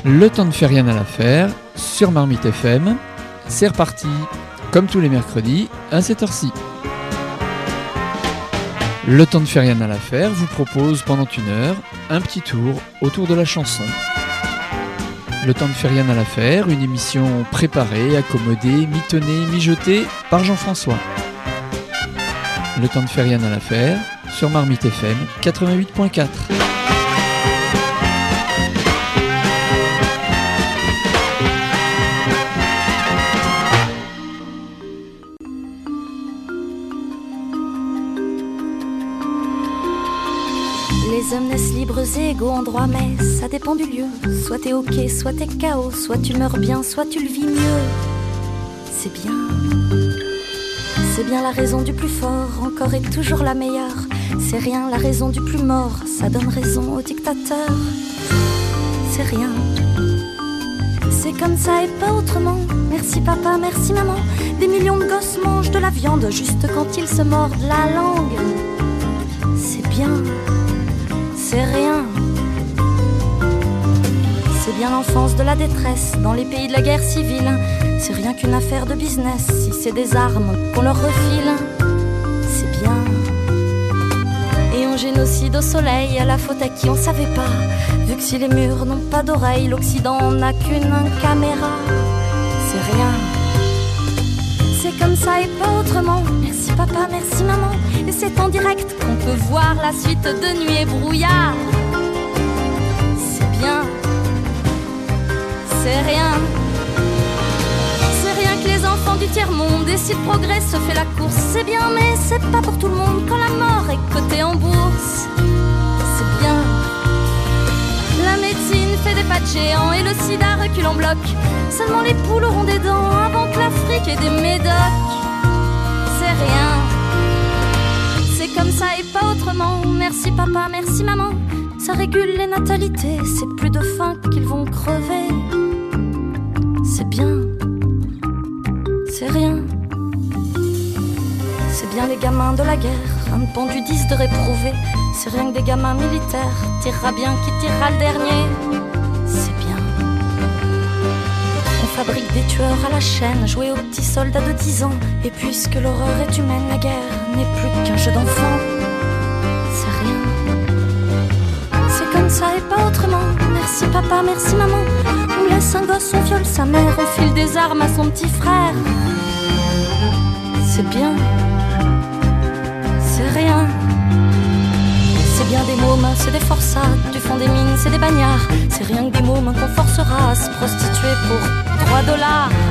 Le temps ne fait rien à l'affaire sur Marmite FM. C'est reparti, comme tous les mercredis, à cette heure-ci. Le temps ne fait rien à l'affaire vous propose pendant une heure un petit tour autour de la chanson. Le temps ne fait rien à l'affaire, une émission préparée, accommodée, mitonnée, mijotée par Jean-François. Le temps ne fait rien à l'affaire sur Marmite FM 88.4. Les hommes naissent libres et égaux en droit, mais ça dépend du lieu. Soit t'es ok, soit t'es KO, soit tu meurs bien, soit tu le vis mieux. C'est bien la raison du plus fort, encore et toujours la meilleure. C'est rien la raison du plus mort, ça donne raison au dictateur. C'est rien, c'est comme ça et pas autrement. Merci papa, merci maman. Des millions de gosses mangent de la viande juste quand ils se mordent la langue. C'est bien, c'est rien. C'est bien l'enfance de la détresse dans les pays de la guerre civile. C'est rien qu'une affaire de business si c'est des armes qu'on leur refile. C'est bien. Et on génocide au soleil à la faute à qui on savait pas. Vu que si les murs n'ont pas d'oreilles, l'Occident n'a qu'une caméra. C'est rien. C'est comme ça et pas autrement. Merci papa, merci maman. Et c'est en direct qu'on peut voir la suite de Nuit et Brouillard. C'est bien. C'est rien. C'est rien que les enfants du tiers-monde. Et si le progrès se fait la course, c'est bien, mais c'est pas pour tout le monde quand la mort est cotée en bourse. C'est bien. La médecine fait des pas de géants et le sida recule en bloc. Seulement les poules auront des dents avant que l'Afrique ait des médocs. C'est rien. C'est comme ça et pas autrement. Merci papa, merci maman. Ça régule les natalités. C'est plus de faim qu'ils vont crever. C'est bien. C'est rien. C'est bien les gamins de la guerre. Un pendu 10 de réprouvé. C'est rien que des gamins militaires. Tirera bien qui tirera le dernier. C'est bien. On fabrique des tueurs à la chaîne. Jouer aux petits soldats de 10 ans. Et puisque l'horreur est humaine, la guerre n'est plus qu'un jeu d'enfant. C'est rien. C'est comme ça et pas autrement. Merci papa, merci maman. On laisse un gosse, on viole sa mère. On file des armes à son petit frère. C'est bien. C'est rien. C'est bien des mômes, c'est des forçats. Du fond des mines, c'est des bagnards. C'est rien que des mômes qu'on forcera à se prostituer pour 3 $.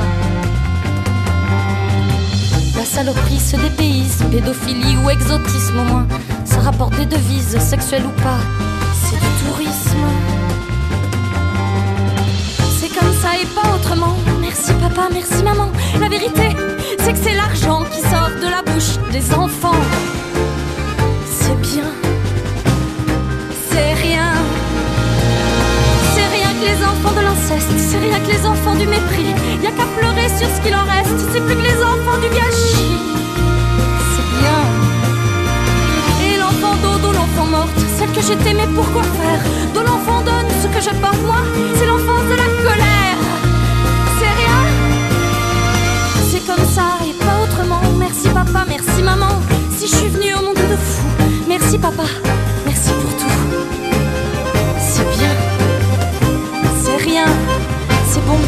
La saloperie se dépayse, pédophilie ou exotisme au moins. Ça rapporte des devises, sexuelles ou pas. C'est du tourisme. C'est comme ça et pas autrement. Merci papa, merci maman. La vérité, c'est que c'est l'argent qui sort de la bouche des enfants. C'est bien. C'est rien. C'est rien que les enfants de l'inceste. C'est rien que les enfants du mépris. Y'a qu'à pleurer sur ce qu'il en reste. C'est plus que les enfants du gâchis. C'est bien. Et l'enfant dodo, l'enfant morte, celle que j'étais, mais pourquoi faire? De l'enfant donne ce que je porte moi. C'est l'enfance de la colère. C'est rien. C'est comme ça et pas autrement. Merci papa, merci maman. Si je suis venue au monde de fou. Merci papa, merci pour tout. C'est bien. C'est rien. C'est bon.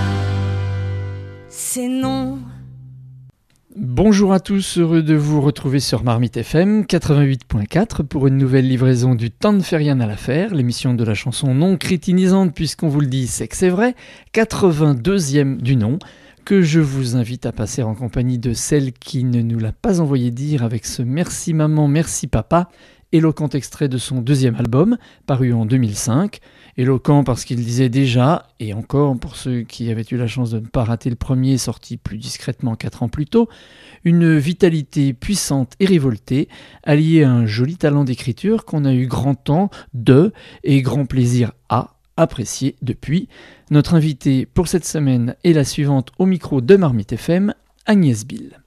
C'est non. Bonjour à tous, heureux de vous retrouver sur Marmite FM 88.4 pour une nouvelle livraison du Temps ne fait rien à l'affaire, l'émission de la chanson non crétinisante puisqu'on vous le dit, c'est que c'est vrai, 82e du nom, que je vous invite à passer en compagnie de celle qui ne nous l'a pas envoyé dire avec ce merci maman, merci papa, éloquent extrait de son 2e album, paru en 2005, éloquent parce qu'il disait déjà, et encore pour ceux qui avaient eu la chance de ne pas rater le premier, sorti plus discrètement 4 ans plus tôt, une vitalité puissante et révoltée, alliée à un joli talent d'écriture qu'on a eu grand temps de et grand plaisir à apprécier depuis. Notre invitée pour cette semaine est la suivante au micro de Marmite FM, Agnès Bill.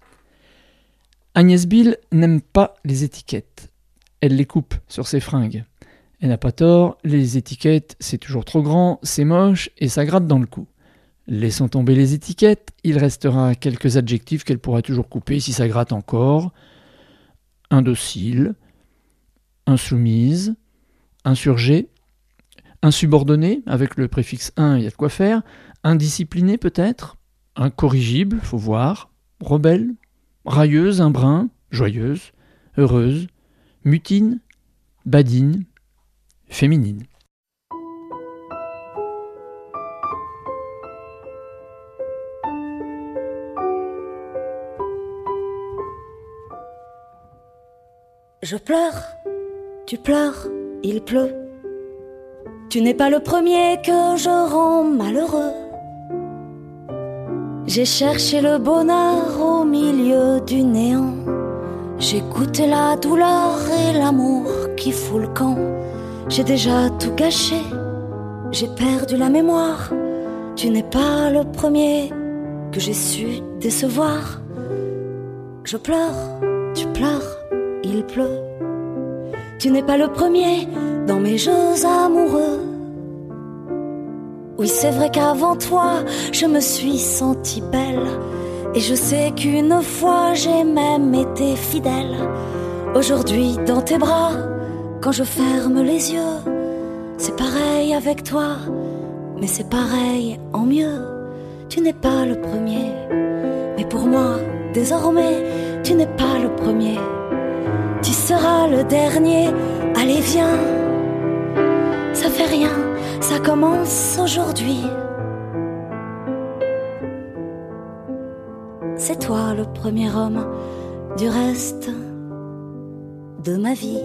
Agnès Bill n'aime pas les étiquettes. Elle les coupe sur ses fringues. Elle n'a pas tort, les étiquettes, c'est toujours trop grand, c'est moche et ça gratte dans le cou. Laissons tomber les étiquettes, il restera quelques adjectifs qu'elle pourra toujours couper si ça gratte encore. Indocile, insoumise, insurgée, insubordonnée, avec le préfixe in, il y a de quoi faire, indisciplinée peut-être, incorrigible, faut voir, rebelle, railleuse, un brin, joyeuse, heureuse, mutine, badine, féminine. Je pleure, tu pleures, il pleut. Tu n'es pas le premier que je rends malheureux. J'ai cherché le bonheur au milieu du néant. J'ai goûté la douleur et l'amour qui fout le camp. J'ai déjà tout gâché, j'ai perdu la mémoire. Tu n'es pas le premier que j'ai su décevoir. Je pleure, tu pleures, il pleut. Tu n'es pas le premier dans mes jeux amoureux. Oui, c'est vrai qu'avant toi, je me suis sentie belle. Et je sais qu'une fois, j'ai même été fidèle. Aujourd'hui, dans tes bras, quand je ferme les yeux, c'est pareil avec toi, mais c'est pareil en mieux. Tu n'es pas le premier, mais pour moi, désormais, tu n'es pas le premier. Tu seras le dernier, allez viens. Ça fait rien, ça commence aujourd'hui. C'est toi le premier homme du reste de ma vie.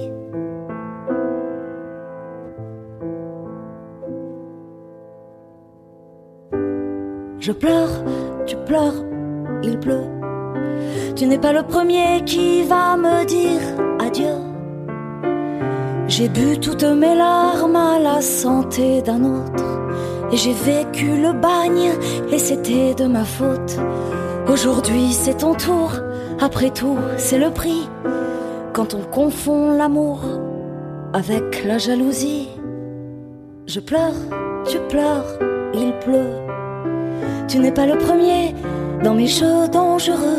Je pleure, tu pleures, il pleut. Tu n'es pas le premier qui va me dire adieu. J'ai bu toutes mes larmes à la santé d'un autre. Et j'ai vécu le bagne et c'était de ma faute. Aujourd'hui c'est ton tour, après tout c'est le prix. Quand on confond l'amour avec la jalousie. Je pleure, tu pleures, il pleut. Tu n'es pas le premier dans mes jeux dangereux.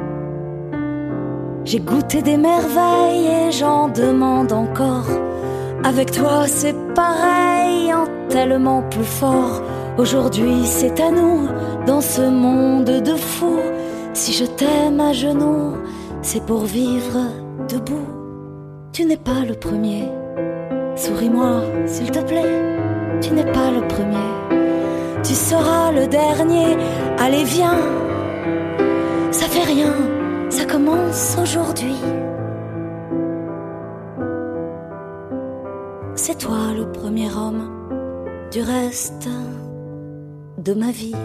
J'ai goûté des merveilles et j'en demande encore. Avec toi c'est pareil, en tellement plus fort. Aujourd'hui c'est à nous, dans ce monde de fous. Si je t'aime à genoux, c'est pour vivre debout. Tu n'es pas le premier, souris-moi s'il te plaît. Tu n'es pas le premier, tu seras le dernier. Allez viens, ça fait rien, ça commence aujourd'hui. C'est toi le premier homme du reste de ma vie.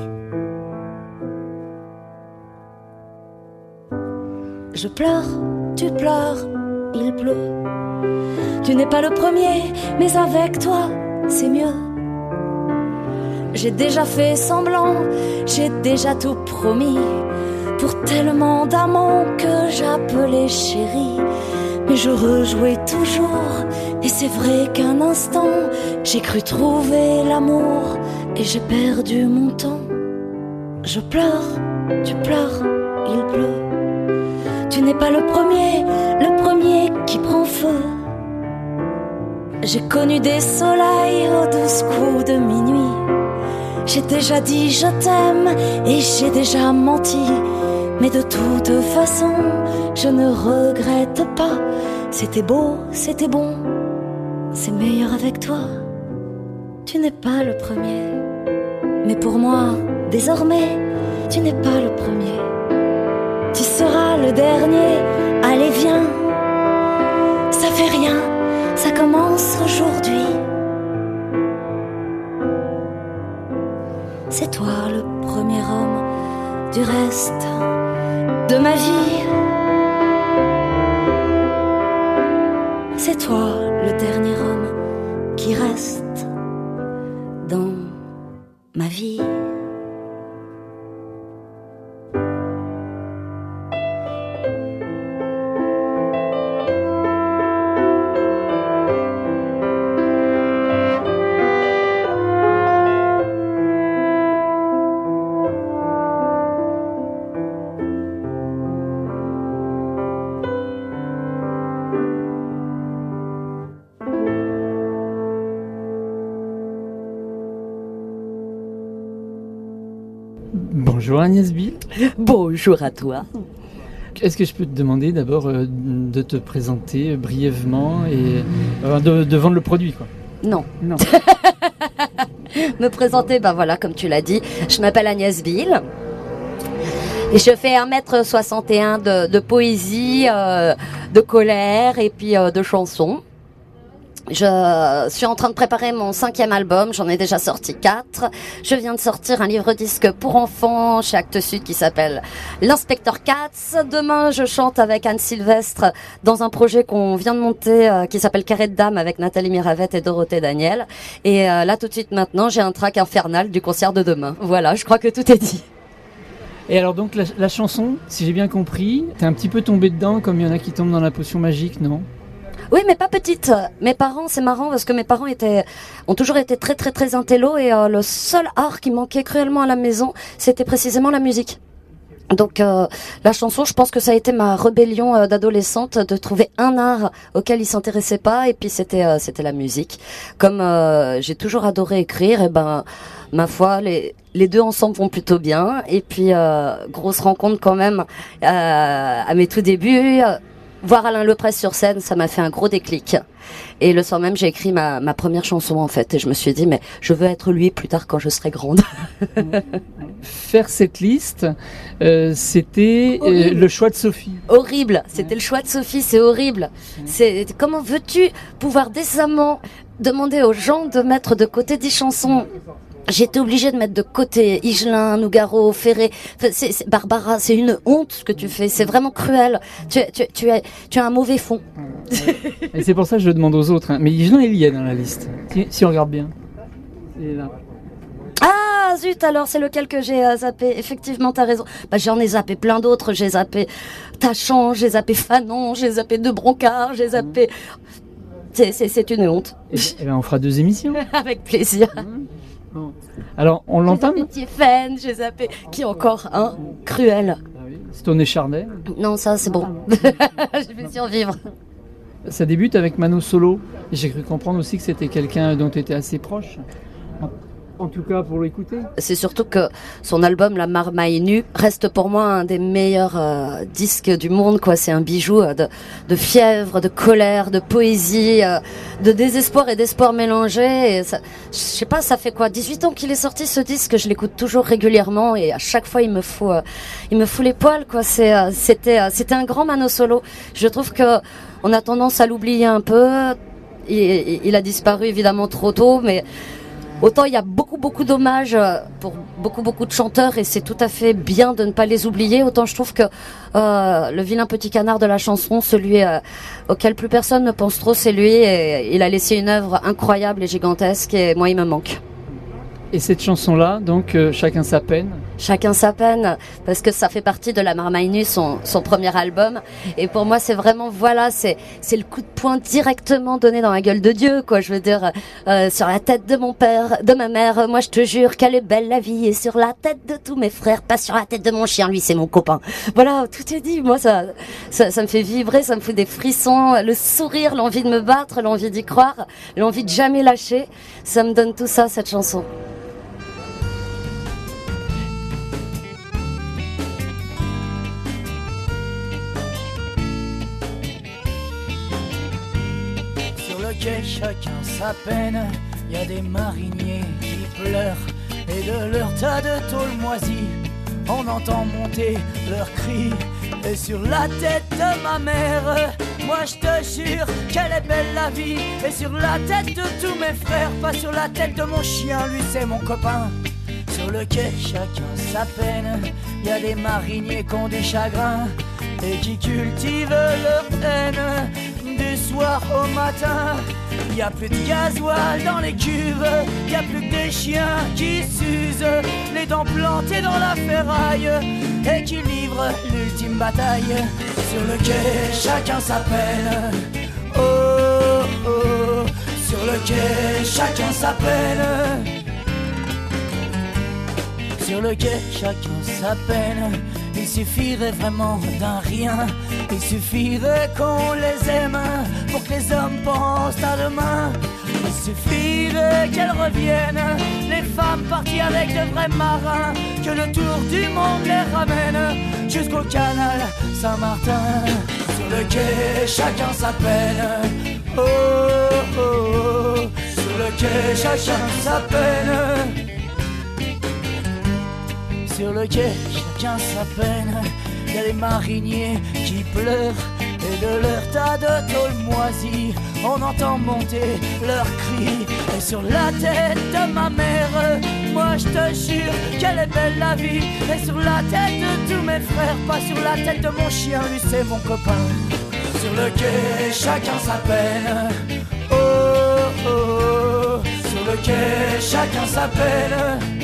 Je pleure, tu pleures, il pleut. Tu n'es pas le premier, mais avec toi, c'est mieux. J'ai déjà fait semblant, j'ai déjà tout promis. Pour tellement d'amants que j'appelais chérie. Mais je rejouais toujours, et c'est vrai qu'un instant, j'ai cru trouver l'amour, et j'ai perdu mon temps. Je pleure, tu pleures, il pleut. Tu n'es pas le premier qui prend feu. J'ai connu des soleils aux 12 coups de minuit. J'ai déjà dit je t'aime et j'ai déjà menti. Mais de toute façon, je ne regrette pas. C'était beau, c'était bon, c'est meilleur avec toi. Tu n'es pas le premier, mais pour moi, désormais, tu n'es pas le premier. Tu seras le dernier, allez viens. Ça fait rien, ça commence aujourd'hui. C'est toi le premier homme du reste de ma vie. C'est toi le dernier homme qui reste dans ma vie. Bonjour Agnès Bill. Bonjour à toi. Est-ce que je peux te demander d'abord de te présenter brièvement et de vendre le produit, quoi? Non. Non. Me présenter, ben voilà, comme tu l'as dit, je m'appelle Agnès Bill. Et je fais 1m61 de poésie, de colère et puis de chansons. Je suis en train de préparer mon 5e album, j'en ai déjà sorti 4. Je viens de sortir un livre-disque pour enfants chez Actes Sud qui s'appelle L'Inspecteur Katz. Demain, je chante avec Anne Sylvestre dans un projet qu'on vient de monter qui s'appelle Carré de Dames avec Nathalie Miravette et Dorothée Daniel. Et là, tout de suite maintenant, j'ai un track infernal du concert de demain. Voilà, je crois que tout est dit. Et alors donc la chanson, si j'ai bien compris, t'es un petit peu tombé dedans comme il y en a qui tombent dans la potion magique, non? Oui, mais pas petite. Mes parents, c'est marrant parce que mes parents ont toujours été très très très intello et le seul art qui manquait cruellement à la maison, c'était précisément la musique. Donc la chanson, je pense que ça a été ma rébellion d'adolescente de trouver un art auquel ils s'intéressaient pas et puis c'était la musique. Comme j'ai toujours adoré écrire, et ben ma foi les deux ensemble vont plutôt bien et puis grosse rencontre quand même à mes tout débuts. Voir Alain Leprest sur scène, ça m'a fait un gros déclic. Et le soir même, j'ai écrit ma première chanson en fait. Et je me suis dit, mais je veux être lui plus tard quand je serai grande. Faire cette liste, c'était le choix de Sophie. Horrible, c'était le choix de Sophie, c'est horrible. Comment veux-tu pouvoir décemment demander aux gens de mettre de côté 10 chansons? J'étais obligée de mettre de côté Higelin, Nougaro, Ferré, Barbara, c'est une honte ce que tu fais, c'est vraiment cruel. Tu as un mauvais fond. Et c'est pour ça que je demande aux autres, hein. Mais Higelin, il y est dans la liste, si on regarde bien. Il est là. Ah zut, alors c'est lequel que j'ai zappé? Effectivement, t'as raison. Bah, j'en ai zappé plein d'autres, j'ai zappé Tachant, j'ai zappé Fanon, j'ai zappé De Broncard, j'ai zappé... C'est une honte. Et ben on fera 2 émissions. Avec plaisir. Bon. Alors, on l'entame? J'ai zappé Tiffen, j'ai zappé... Qui encore, hein? Cruel. Stone et Charnel. Non, ça, c'est bon. Je vais survivre. Ça débute avec Mano Solo. Et j'ai cru comprendre aussi que c'était quelqu'un dont tu étais assez proche. En tout cas, pour l'écouter. C'est surtout que son album La Marmaille Nue reste pour moi un des meilleurs disques du monde, quoi. C'est un bijou de fièvre, de colère, de poésie, de désespoir et d'espoir mélangés. Et ça, je sais pas, ça fait quoi, 18 ans qu'il est sorti ce disque, je l'écoute toujours régulièrement et à chaque fois il me fout les poils, quoi. C'était un grand Mano Solo. Je trouve que on a tendance à l'oublier un peu. Il a disparu évidemment trop tôt, mais autant il y a beaucoup d'hommages pour beaucoup de chanteurs et c'est tout à fait bien de ne pas les oublier, autant je trouve que le vilain petit canard de la chanson, celui auquel plus personne ne pense trop, c'est lui, et il a laissé une œuvre incroyable et gigantesque et moi il me manque. Et cette chanson-là, donc Chacun sa peine. Chacun sa peine, parce que ça fait partie de La Marmaille Nue, son premier album. Et pour moi, c'est vraiment, voilà, c'est le coup de poing directement donné dans la gueule de Dieu, quoi. Je veux dire, sur la tête de mon père, de ma mère, moi je te jure qu'elle est belle la vie. Et sur la tête de tous mes frères, pas sur la tête de mon chien, lui c'est mon copain. Voilà, tout est dit. Moi, ça me fait vibrer, ça me fait des frissons, le sourire, l'envie de me battre, l'envie d'y croire, l'envie de jamais lâcher. Ça me donne tout ça, cette chanson. Chacun sa peine, y a des mariniers qui pleurent et de leur tas de tôle moisie, on entend monter leurs cris. Et sur la tête de ma mère, moi je te jure qu'elle est belle la vie. Et sur la tête de tous mes frères, pas sur la tête de mon chien, lui c'est mon copain. Sur le quai, chacun sa peine, y a des mariniers qui ont des chagrins et qui cultivent leur haine. Du soir au matin, y a plus de gasoil dans les cuves, y a plus que des chiens qui s'usent, les dents plantées dans la ferraille, et qui livrent l'ultime bataille. Sur le quai, chacun sa peine. Oh, oh, sur le quai, chacun sa peine. Sur le quai, chacun sa peine. Il suffirait vraiment d'un rien, il suffirait qu'on les aime pour que les hommes pensent à demain. Il suffit qu'elles reviennent, les femmes parties avec de vrais marins, que le tour du monde les ramène jusqu'au canal Saint-Martin. Sur le quai, chacun sa peine. Oh, oh, oh. Sur le quai, chacun sa peine. Sur le quai, chacun sa peine. Il y a les mariniers qui pleurent et de leur tas de tôle moisie, on entend monter leurs cris. Et sur la tête de ma mère, moi je te jure qu'elle est belle la vie. Et sur la tête de tous mes frères, pas sur la tête de mon chien, lui c'est mon copain. Sur le quai, chacun sa peine. Oh, oh, oh. Sur le quai, chacun sa peine.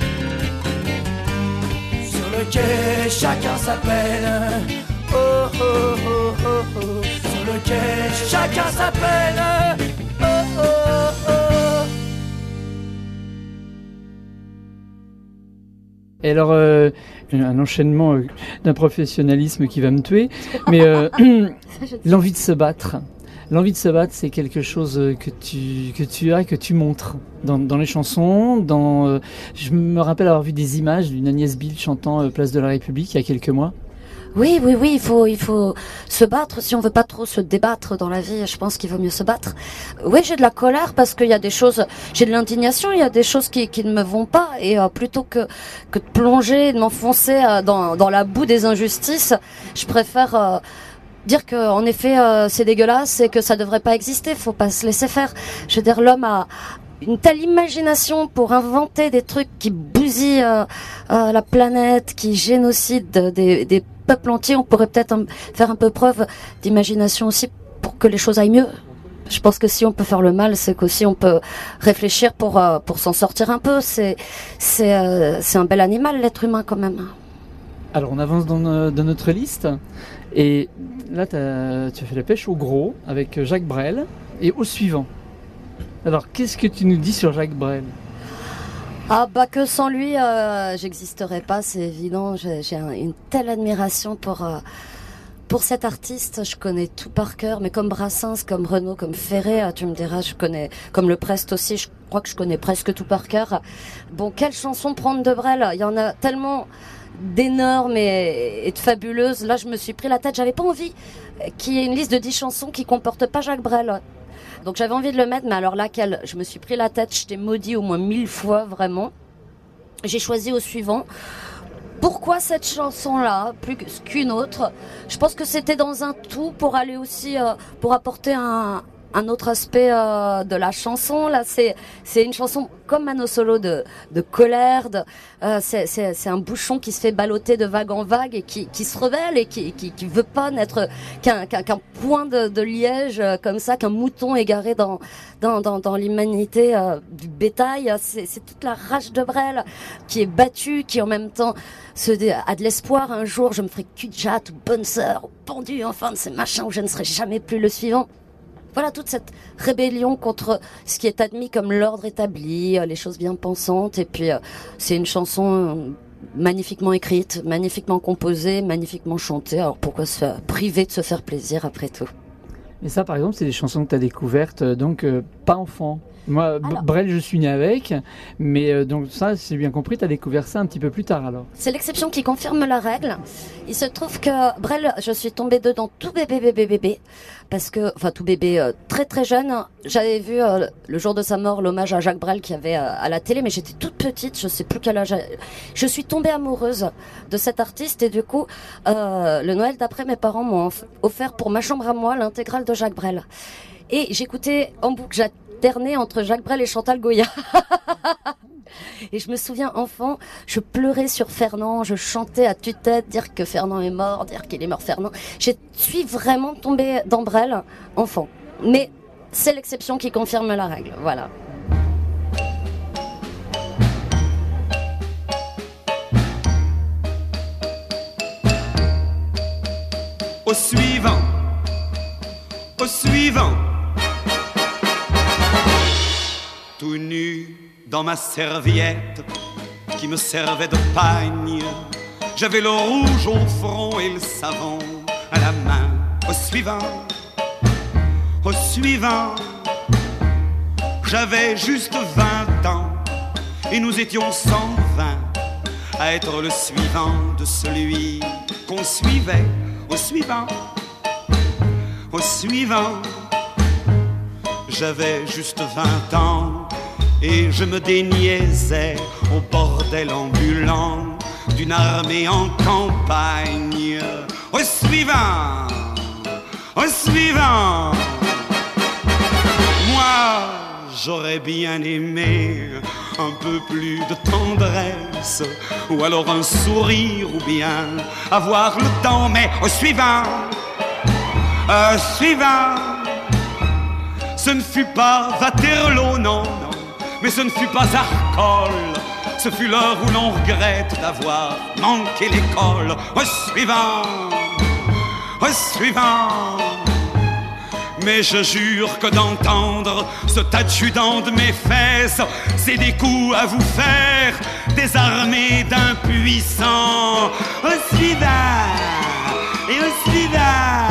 Sur le quai, chacun sa peine. Oh, oh, oh, oh, oh. Sur le quai, chacun sa peine. Oh, oh, oh. Et alors, un enchaînement d'un professionnalisme qui va me tuer, mais l'envie de se battre. L'envie de se battre, c'est quelque chose que tu as et que tu montres dans les chansons. Je me rappelle avoir vu des images d'une Agnès Bill chantant Place de la République il y a quelques mois. Oui, il faut se battre. Si on veut pas trop se débattre dans la vie, je pense qu'il vaut mieux se battre. Oui, j'ai de la colère parce qu'il y a des choses, j'ai de l'indignation, il y a des choses qui ne me vont pas, et plutôt que de plonger, de m'enfoncer dans la boue des injustices, je préfère dire que en effet c'est dégueulasse et que ça devrait pas exister. Faut pas se laisser faire. Je veux dire, l'homme a une telle imagination pour inventer des trucs qui bousillent la planète, qui génocident des peuples entiers. On pourrait peut-être faire un peu preuve d'imagination aussi pour que les choses aillent mieux. Je pense que si on peut faire le mal, c'est qu'aussi on peut réfléchir pour s'en sortir un peu. C'est un bel animal, l'être humain, quand même. Alors on avance dans notre liste, et là tu as fait la pêche au gros avec Jacques Brel et au suivant. Alors qu'est-ce que tu nous dis sur Jacques Brel ? Ah bah que sans lui, j'existerais pas, c'est évident. J'ai une telle admiration pour cet artiste. Je connais tout par cœur, mais comme Brassens, comme Renaud, comme Ferré, tu me diras, je connais, comme Le Prest aussi, je crois que je connais presque tout par cœur. Bon, quelle chanson prendre de Brel ? Il y en a tellement d'énormes et de fabuleuses. Là, je me suis pris la tête, j'avais pas envie qu'il y ait une liste de 10 chansons qui comportent pas Jacques Brel. Donc j'avais envie de le mettre, mais alors laquelle ? Je me suis pris la tête, je t'ai maudit au moins 1000 fois, vraiment. J'ai choisi au suivant. Pourquoi cette chanson-là, plus qu'une autre ? Je pense que c'était dans un tout pour aller aussi, pour apporter un autre aspect de la chanson. Là, c'est une chanson comme Mano Solo de colère. C'est un bouchon qui se fait balloter de vague en vague et qui se rebelle et qui veut pas n'être qu'un point de liège comme ça, qu'un mouton égaré dans l'humanité du bétail. C'est toute la rage de Brel qui est battue, qui en même temps a de l'espoir. Un jour, je me ferai cul-de-jatte ou bonne sœur ou pendue, enfin de ces machins où je ne serai jamais plus le suivant. Voilà, toute cette rébellion contre ce qui est admis comme l'ordre établi, les choses bien pensantes. Et puis, c'est une chanson magnifiquement écrite, magnifiquement composée, magnifiquement chantée. Alors pourquoi se priver de se faire plaisir après tout ? Et ça, par exemple, c'est des chansons que tu as découvertes, donc pas enfant. Moi, Brel, je suis né avec, mais donc ça, si j'ai bien compris, tu as découvert ça un petit peu plus tard alors. C'est l'exception qui confirme la règle. Il se trouve que Brel, je suis tombée dedans tout bébé, parce que, enfin tout bébé, très très jeune. J'avais vu le jour de sa mort l'hommage à Jacques Brel qu'il y avait à la télé, mais j'étais toute petite, je sais plus quel âge. Je suis tombée amoureuse de cet artiste et du coup, le Noël d'après, mes parents m'ont offert pour ma chambre à moi l'intégrale de Jacques Brel. Et j'écoutais en boucle, j'alternais entre Jacques Brel et Chantal Goya. Et je me souviens, enfant, je pleurais sur Fernand, je chantais à tue-tête, dire que Fernand est mort, dire qu'il est mort Fernand. Je suis vraiment tombée dans Brel, enfant. Mais c'est l'exception qui confirme la règle, voilà. Au suivant, au suivant. Tout nu dans ma serviette qui me servait de pagne, j'avais le rouge au front et le savon à la main. Au suivant, au suivant. j'avais juste 20 ans et nous étions 120 à être le suivant de celui qu'on suivait. Au suivant, au suivant. J'avais juste 20 ans et je me déniaisais au bordel ambulant d'une armée en campagne. Au suivant, au suivant. Moi, j'aurais bien aimé un peu plus de tendresse, ou alors un sourire, ou bien avoir le temps, mais au suivant, suivant. Ce ne fut pas Waterloo, non, non, mais ce ne fut pas Arcole. Ce fut l'heure où l'on regrette d'avoir manqué l'école. Au suivant, au suivant. Mais je jure que d'entendre cet adjudant de mes fesses, c'est des coups à vous faire, des armées d'impuissants. Au suivant, et au suivant.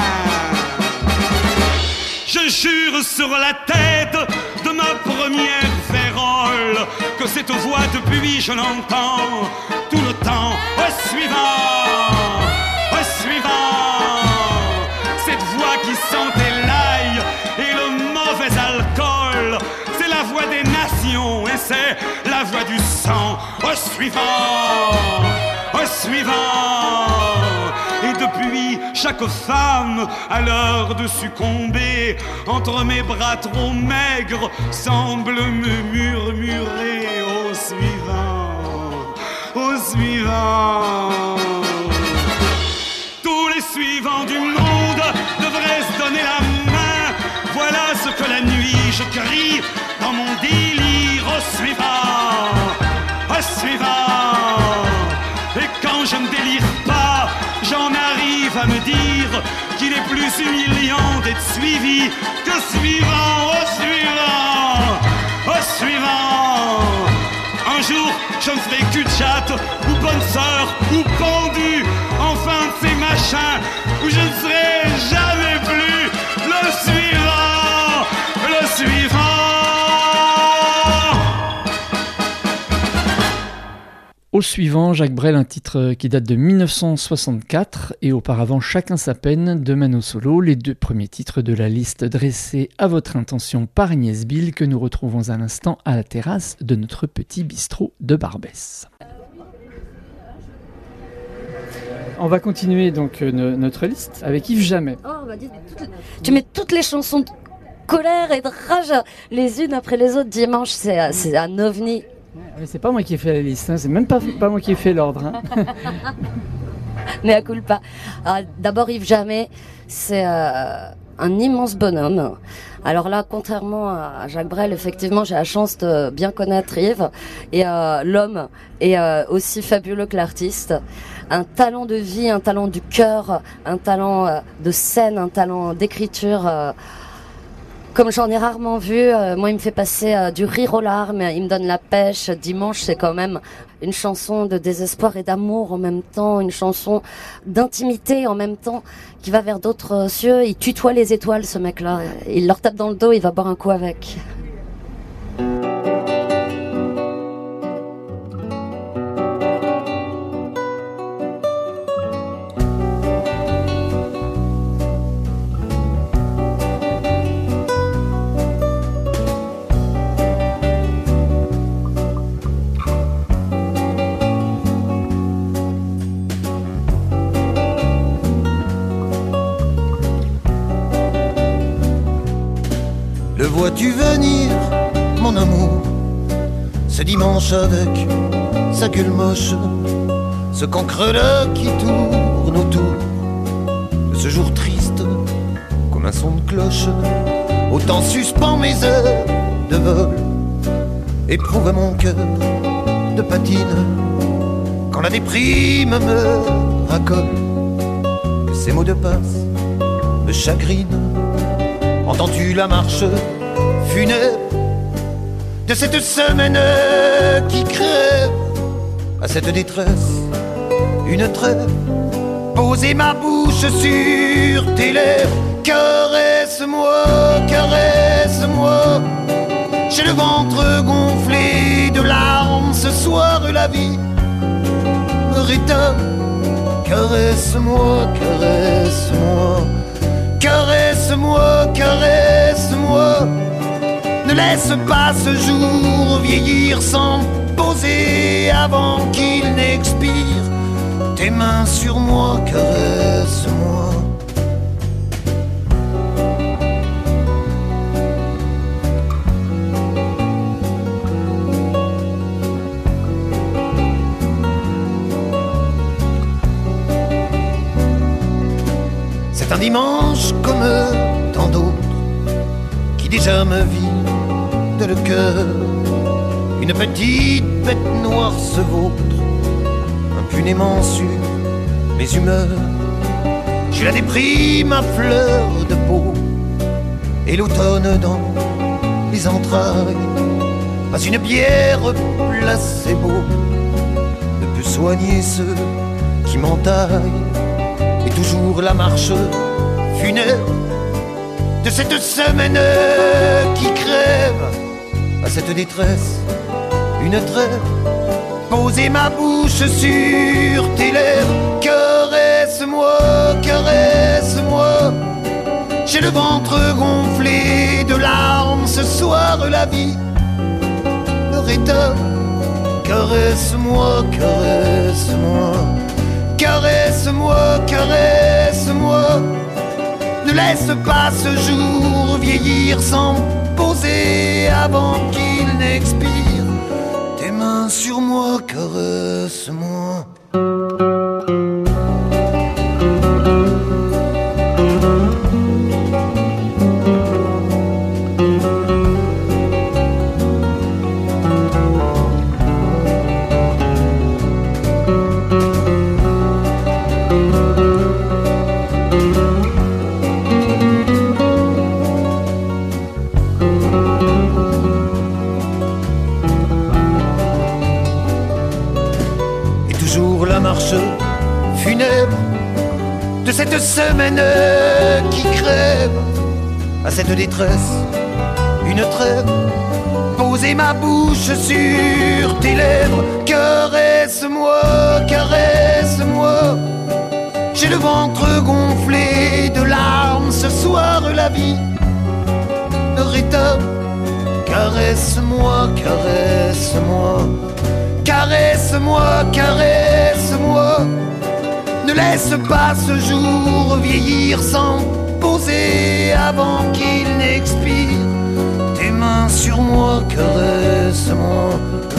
Je jure sur la tête de ma première vérole que cette voix depuis je l'entends tout le temps. Au suivant, au suivant. Cette voix qui sentait l'ail et le mauvais alcool, c'est la voix des nations et c'est la voix du sang. Au suivant, au suivant. Et depuis, chaque femme, à l'heure de succomber, entre mes bras trop maigres, semble me murmurer au suivant, au suivant. Tous les suivants du monde devraient se donner la main. Voilà ce que la nuit je crie dans mon délire. Au suivant, au suivant. Et quand je ne délire pas, j'en arrive à me dire qu'il est plus humiliant d'être suivi que suivant, au suivant, au suivant. Un jour, je me ferai cul-de-jatte, ou bonne sœur, ou pendu, enfin de ces machins où je ne serai jamais plus le suivant, le suivant. Au suivant, Jacques Brel, un titre qui date de 1964 et auparavant Chacun sa peine de Mano Solo, les deux premiers titres de la liste dressée à votre intention par Agnès Bill que nous retrouvons à l'instant à la terrasse de notre petit bistrot de Barbès. On va continuer donc notre liste avec Yves Jamais. Oh, bah, tu mets toutes les chansons de colère et de rage les unes après les autres dimanche, c'est un ovni. Mais c'est pas moi qui ai fait la liste, hein. C'est même pas moi qui ai fait l'ordre. Hein. Mais à culpa. Alors, d'abord Yves Jamais, c'est un immense bonhomme. Alors là, contrairement à Jacques Brel, effectivement, j'ai la chance de bien connaître Yves. Et l'homme est aussi fabuleux que l'artiste. Un talent de vie, un talent du cœur, un talent de scène, un talent d'écriture... Comme j'en ai rarement vu, moi il me fait passer du rire aux larmes, il me donne la pêche. Dimanche, c'est quand même une chanson de désespoir et d'amour en même temps, une chanson d'intimité en même temps, qui va vers d'autres cieux. Il tutoie les étoiles, ce mec-là. Il leur tape dans le dos, il va boire un coup avec. Le vois-tu venir, mon amour, ce dimanche avec sa gueule moche, ce cancre-là qui tourne autour de ce jour triste comme un son de cloche. Autant suspend mes heures de vol, éprouve mon cœur de patine quand la déprime me racole, que ces mots de passe me chagrinent. Entends-tu la marche funèbre de cette semaine qui crève? À cette détresse, une trêve, poser ma bouche sur tes lèvres. Caresse-moi, caresse-moi, je le ventre gonflé de larmes, ce soir la vie me rétonne. Caresse-moi, caresse-moi, caresse-moi, caresse-moi. Ne laisse pas ce jour vieillir sans poser avant qu'il n'expire. Tes mains sur moi, caresse-moi. C'est un dimanche comme tant d'autres qui déjà me vide le cœur. Une petite bête noire se vautre impunément sur mes humeurs. J'ai la déprime à fleur de peau et l'automne dans les entrailles. Pas une bière placebo ne peut soigner ceux qui m'entaillent. Et toujours la marche funèbre de cette semaine qui crève. À cette détresse, une trêve. Poser ma bouche sur tes lèvres. Caresse-moi, caresse-moi. J'ai le ventre gonflé de larmes. Ce soir la vie me rétonne. Caresse-moi, caresse-moi. Caresse-moi, caresse-moi. Ne laisse pas ce jour vieillir sans poser avant qu'il n'expire. Tes mains sur moi, caresse-moi. Funèbre de cette semaine qui crève. À cette détresse, une trêve. Poser ma bouche sur tes lèvres. Caresse-moi, caresse-moi. J'ai le ventre gonflé de larmes. Ce soir la vie me rétonne. Caresse-moi, caresse-moi. Caresse-moi, caresse-moi. Ne laisse pas ce jour vieillir sans poser avant qu'il n'expire. Tes mains sur moi, caresse-moi.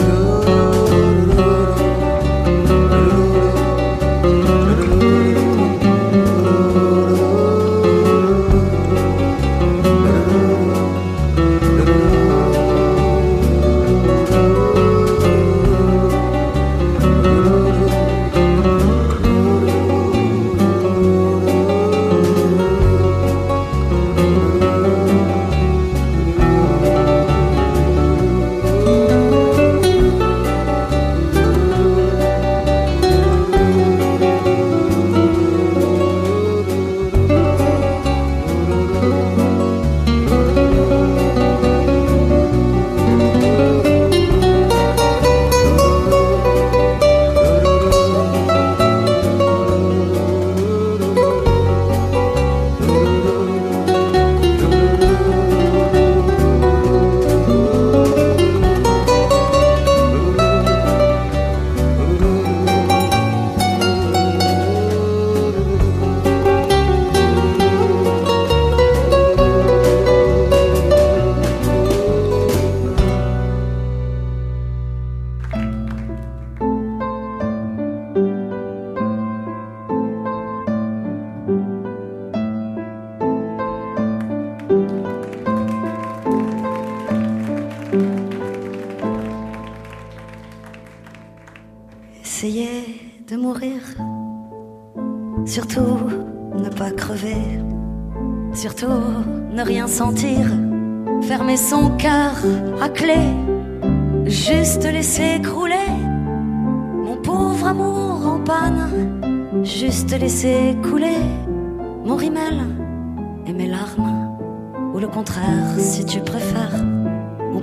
Essayer de mourir, surtout ne pas crever, surtout ne rien sentir, fermer son cœur à clé, juste laisser crouler mon pauvre amour en panne, juste laisser couler mon rimel et mes larmes, ou le contraire si tu préfères, mon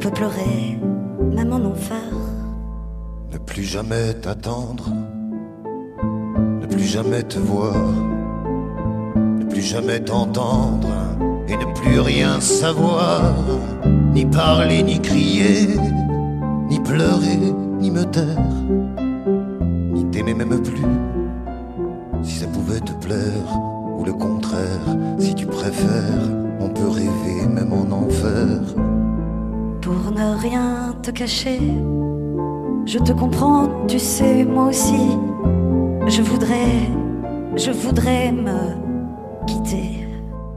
peut pleurer, même en enfer. Ne plus jamais t'attendre, ne plus jamais te voir, ne plus jamais t'entendre et ne plus rien savoir, ni parler, ni crier, ni pleurer, ni me taire, ni t'aimer même plus, si ça pouvait te plaire, ou le contraire, si tu préfères, on peut rêver même en enfer. Pour ne rien te cacher, je te comprends, tu sais, moi aussi. Je voudrais me quitter.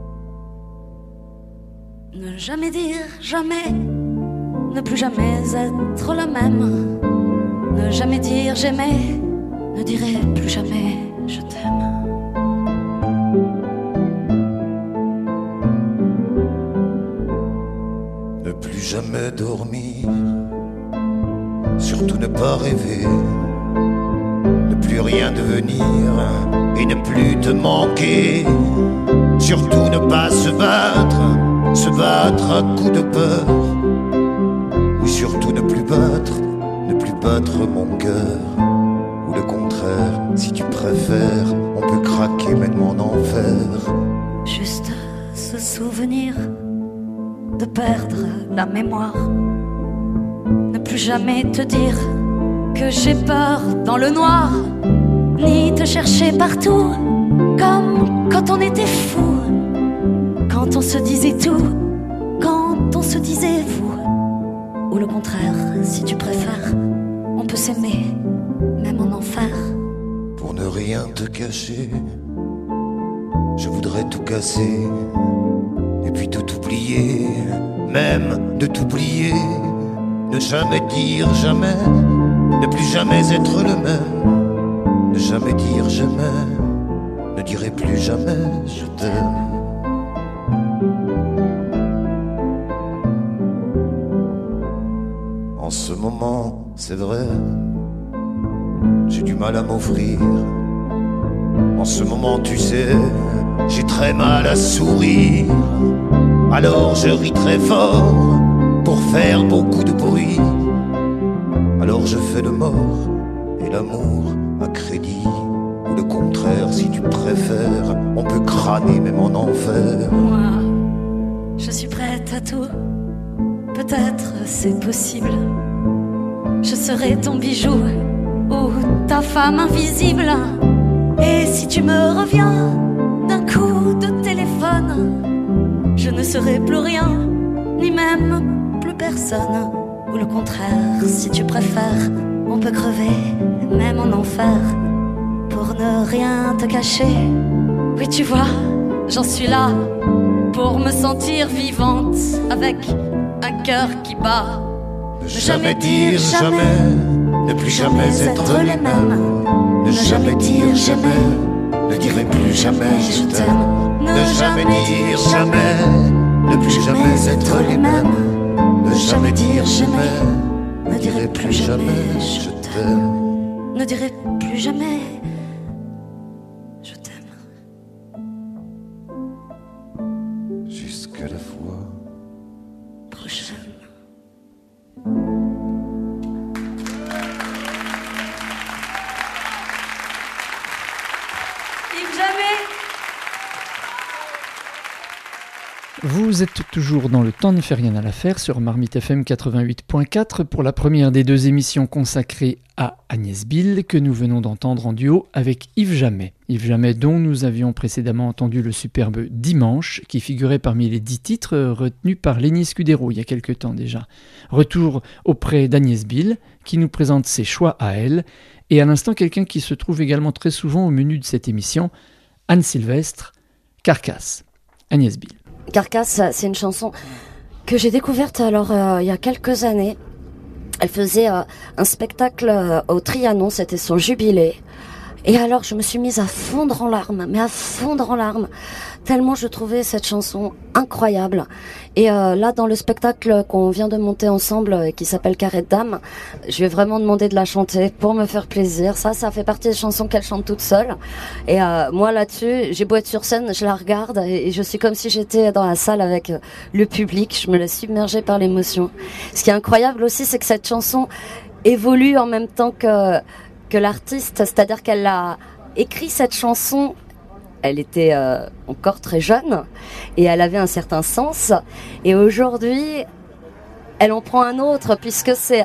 Ne jamais dire jamais, ne plus jamais être la même. Ne jamais dire j'aimais, ne dirai plus jamais je t'aime. Ne plus jamais dormir, surtout ne pas rêver, ne plus rien devenir et ne plus te manquer, surtout ne pas se battre à coups de peur, oui surtout ne plus battre mon cœur, ou le contraire, si tu préfères, on peut craquer même en enfer. Juste se souvenir de perdre la mémoire, ne plus jamais te dire que j'ai peur dans le noir, ni te chercher partout, comme quand on était fou, quand on se disait tout, quand on se disait vous, ou le contraire, si tu préfères, on peut s'aimer, même en enfer. Pour ne rien te cacher, je voudrais tout casser, et puis tout oublier, même de t'oublier, ne jamais dire jamais, ne plus jamais être le même, ne jamais dire jamais, ne dirai plus jamais je t'aime. En ce moment, c'est vrai, j'ai du mal à m'offrir. En ce moment, tu sais, j'ai très mal à sourire. Alors je ris très fort pour faire beaucoup de bruit. Alors je fais le mort et l'amour à crédit. Ou le contraire, si tu préfères, on peut crâner même en enfer. Moi, je suis prête à tout, peut-être c'est possible. Je serai ton bijou ou ta femme invisible. Et si tu me reviens d'un coup de téléphone, je ne serai plus rien, ni même plus personne. Ou le contraire, si tu préfères, on peut crever, même en enfer, pour ne rien te cacher. Oui, tu vois, j'en suis là, pour me sentir vivante, avec un cœur qui bat. Ne jamais dire jamais, ne plus jamais être les mêmes. Ne jamais dire jamais, ne dirai plus jamais je t'aime. Ne jamais dire jamais, ne plus jamais être les mêmes. Ne jamais dire jamais, ne dirai plus jamais je t'aime. Ne dirai plus jamais je t'aime. Jusqu'à la fois Prochaine. Vous êtes toujours dans le temps ne fait rien à l'affaire sur Marmite FM 88.4 pour la première des deux émissions consacrées à Agnès Bill que nous venons d'entendre en duo avec Yves Jamais. Yves Jamais dont nous avions précédemment entendu le superbe Dimanche qui figurait parmi les 10 titres retenus par Lenny Scudero il y a quelque temps déjà. Retour auprès d'Agnès Bill qui nous présente ses choix à elle et à l'instant quelqu'un qui se trouve également très souvent au menu de cette émission, Anne Sylvestre, Carcasse. Agnès Bill. Carcasse, c'est une chanson que j'ai découverte il y a quelques années. Elle faisait un spectacle au Trianon, c'était son jubilé. Et alors je me suis mise à fondre en larmes, mais à fondre en larmes, tellement je trouvais cette chanson incroyable. Et là, dans le spectacle qu'on vient de monter ensemble, qui s'appelle Carré d'âme, je vais vraiment demander de la chanter pour me faire plaisir. Ça fait partie des chansons qu'elle chante toute seule. Et moi là-dessus, j'ai beau être sur scène, je la regarde et je suis comme si j'étais dans la salle avec le public. Je me laisse submerger par l'émotion. Ce qui est incroyable aussi, c'est que cette chanson évolue en même temps que l'artiste, c'est-à-dire qu'elle a écrit cette chanson, elle était encore très jeune et elle avait un certain sens, et aujourd'hui elle en prend un autre, puisque c'est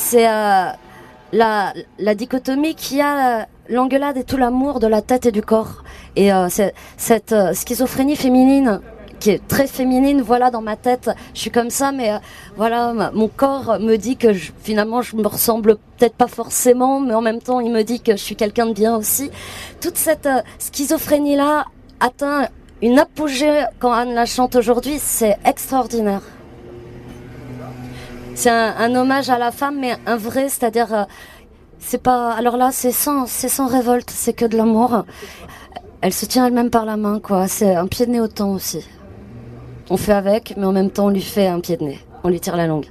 la dichotomie qui a l'engueulade et tout l'amour de la tête et du corps, et cette schizophrénie féminine qui est très féminine, voilà, dans ma tête, je suis comme ça, mais voilà, mon corps me dit que finalement je me ressemble peut-être pas forcément, mais en même temps il me dit que je suis quelqu'un de bien aussi. Toute cette schizophrénie-là atteint une apogée quand Anne la chante aujourd'hui, c'est extraordinaire. C'est un hommage à la femme, mais un vrai, c'est-à-dire, c'est pas, alors là c'est sans révolte, c'est que de l'amour. Elle se tient elle-même par la main, quoi, c'est un pied de nez au temps aussi. On fait avec, mais en même temps, on lui fait un pied de nez. On lui tire la langue.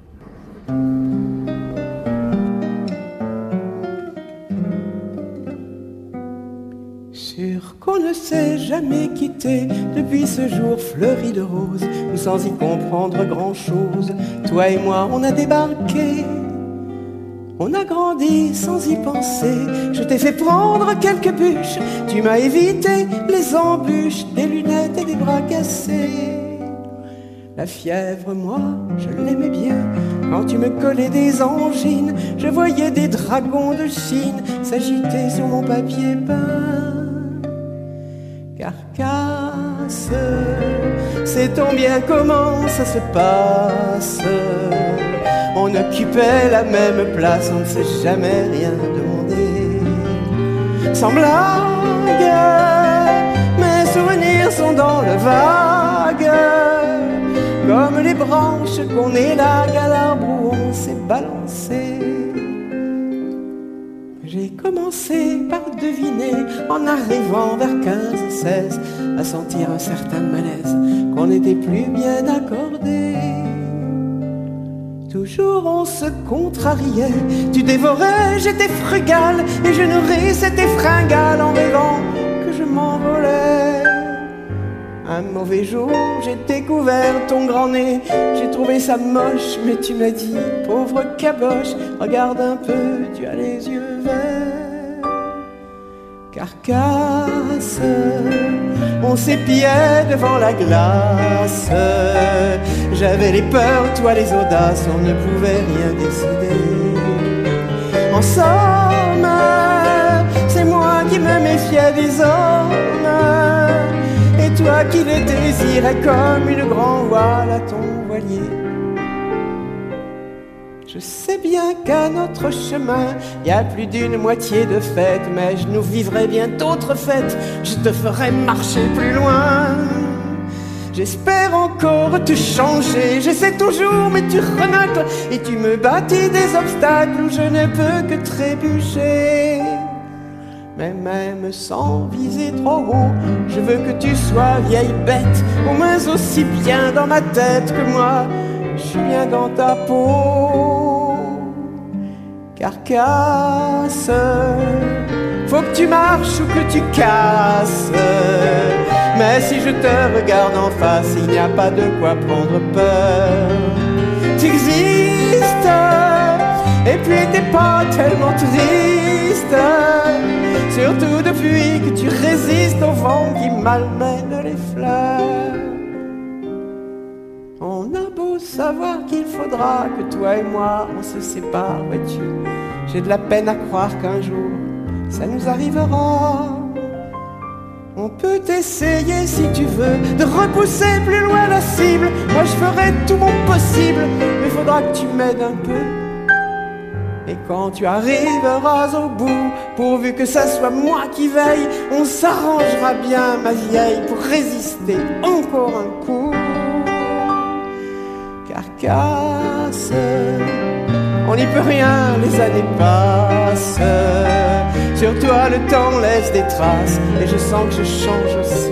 Sûr qu'on ne s'est jamais quitté depuis ce jour fleuri de roses, où sans y comprendre grand-chose, toi et moi, on a débarqué. On a grandi sans y penser. Je t'ai fait prendre quelques bûches, tu m'as évité les embûches, des lunettes et des bras cassés. La fièvre, moi, je l'aimais bien. Quand tu me collais des angines, je voyais des dragons de Chine s'agiter sur mon papier peint. Carcasse, sait-on bien comment ça se passe? On occupait la même place, on ne s'est jamais rien demandé. Sans blague, mes souvenirs sont dans le vague, comme les branches qu'on élague à l'arbre où on s'est balancé. J'ai commencé par deviner, en arrivant vers 15-16, à sentir un certain malaise, qu'on n'était plus bien accordés. Toujours on se contrariait, tu dévorais, j'étais frugal, et je nourrissais tes fringales en rêvant que je m'envolais. Un mauvais jour, j'ai découvert ton grand nez, j'ai trouvé ça moche, mais tu m'as dit, pauvre caboche, regarde un peu, tu as les yeux verts. Carcasse, on s'épiait devant la glace, j'avais les peurs, toi les audaces, on ne pouvait rien décider. En somme, c'est moi qui me méfiais des hommes, et toi qui les désirais comme une grande voile à ton voilier. Je sais bien qu'à notre chemin, y a plus d'une moitié de fête, mais je nous vivrai bien d'autres fêtes, je te ferai marcher plus loin. J'espère encore te changer, j'essaie toujours mais tu renacles, et tu me bâtis des obstacles où je ne peux que trébucher. Mais même sans viser trop haut, je veux que tu sois vieille bête, au moins aussi bien dans ma tête que moi, je suis bien dans ta peau. Carcasse, faut que tu marches ou que tu casses, mais si je te regarde en face, il n'y a pas de quoi prendre peur. Tu existes, et puis t'es pas tellement triste, surtout depuis que tu résistes au vent qui malmène les fleurs. On a beau savoir qu'il faudra que toi et moi on se sépare, vois-tu, j'ai de la peine à croire qu'un jour ça nous arrivera. On peut essayer si tu veux de repousser plus loin la cible, moi je ferai tout mon possible, mais faudra que tu m'aides un peu. Et quand tu arriveras au bout, pourvu que ça soit moi qui veille, on s'arrangera bien, ma vieille, pour résister encore un coup. Carcasse, on n'y peut rien, les années passent, Sur toi le temps laisse des traces et je sens que je change aussi.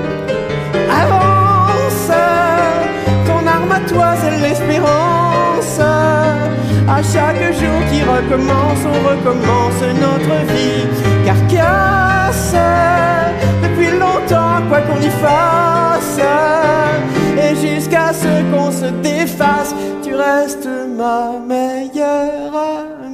Avance, ton arme à toi c'est l'espérance. À chaque jour qui recommence, on recommence notre vie. Carcasse, depuis longtemps quoi qu'on y fasse, et jusqu'à ce qu'on se défasse, tu restes ma meilleure amie.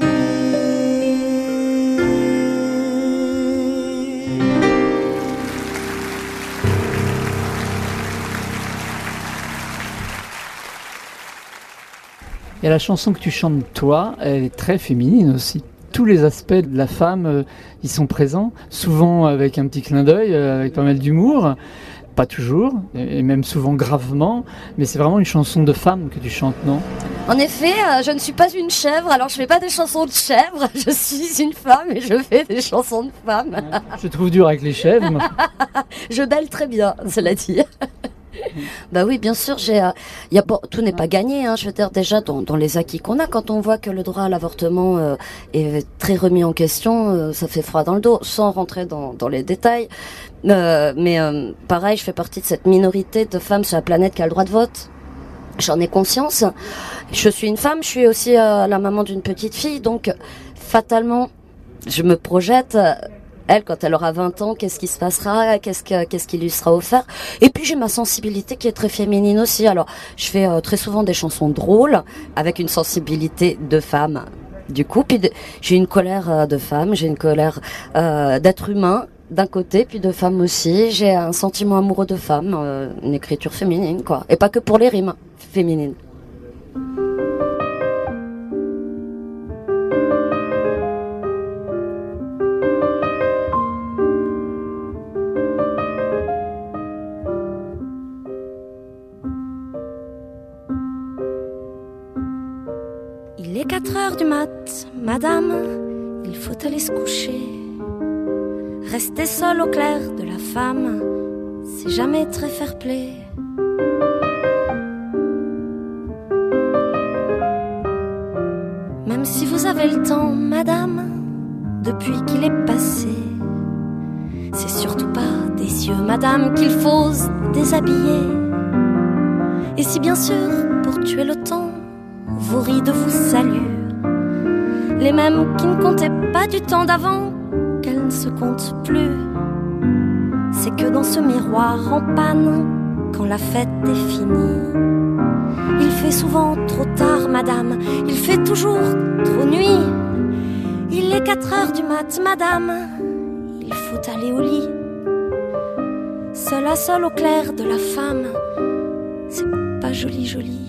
Et la chanson que tu chantes toi, elle est très féminine aussi. Tous les aspects de la femme y sont présents, souvent avec un petit clin d'œil, avec pas mal d'humour. Pas toujours, et même souvent gravement, mais c'est vraiment une chanson de femme que tu chantes, non ? En effet, je ne suis pas une chèvre, alors je fais pas des chansons de chèvre, je suis une femme et je fais des chansons de femme. Je trouve dur avec les chèvres. Je bêle très bien, cela dit. Bah oui, bien sûr, tout n'est pas gagné, hein. Je veux dire, déjà dans les acquis qu'on a, quand on voit que le droit à l'avortement est très remis en question, ça fait froid dans le dos, sans rentrer dans les détails. Mais pareil, je fais partie de cette minorité de femmes sur la planète qui a le droit de vote. J'en ai conscience. Je suis une femme, je suis aussi la maman d'une petite fille, donc fatalement, je me projette. Elle, quand elle aura 20 ans, qu'est-ce qui se passera, qu'est-ce qui lui sera offert. Et puis j'ai ma sensibilité qui est très féminine aussi. Alors, je fais très souvent des chansons drôles avec une sensibilité de femme. Du coup, puis j'ai une colère de femme, j'ai une colère d'être humain d'un côté, puis de femme aussi. J'ai un sentiment amoureux de femme, une écriture féminine, quoi. Et pas que pour les rimes féminines. Il est 4h du mat, madame, il faut aller se coucher. Rester seul au clair de la femme, c'est jamais très fair-play. Même si vous avez le temps, madame, depuis qu'il est passé, c'est surtout pas des yeux, madame, qu'il faut se déshabiller. Et si bien sûr, pour tuer le temps, vos rides vous saluent, les mêmes qui ne comptaient pas du temps d'avant, qu'elles ne se comptent plus. C'est que dans ce miroir en panne, quand la fête est finie, il fait souvent trop tard, madame, il fait toujours trop nuit. Il est 4h du mat, madame, il faut aller au lit. Seul à seul au clair de la femme, c'est pas joli joli.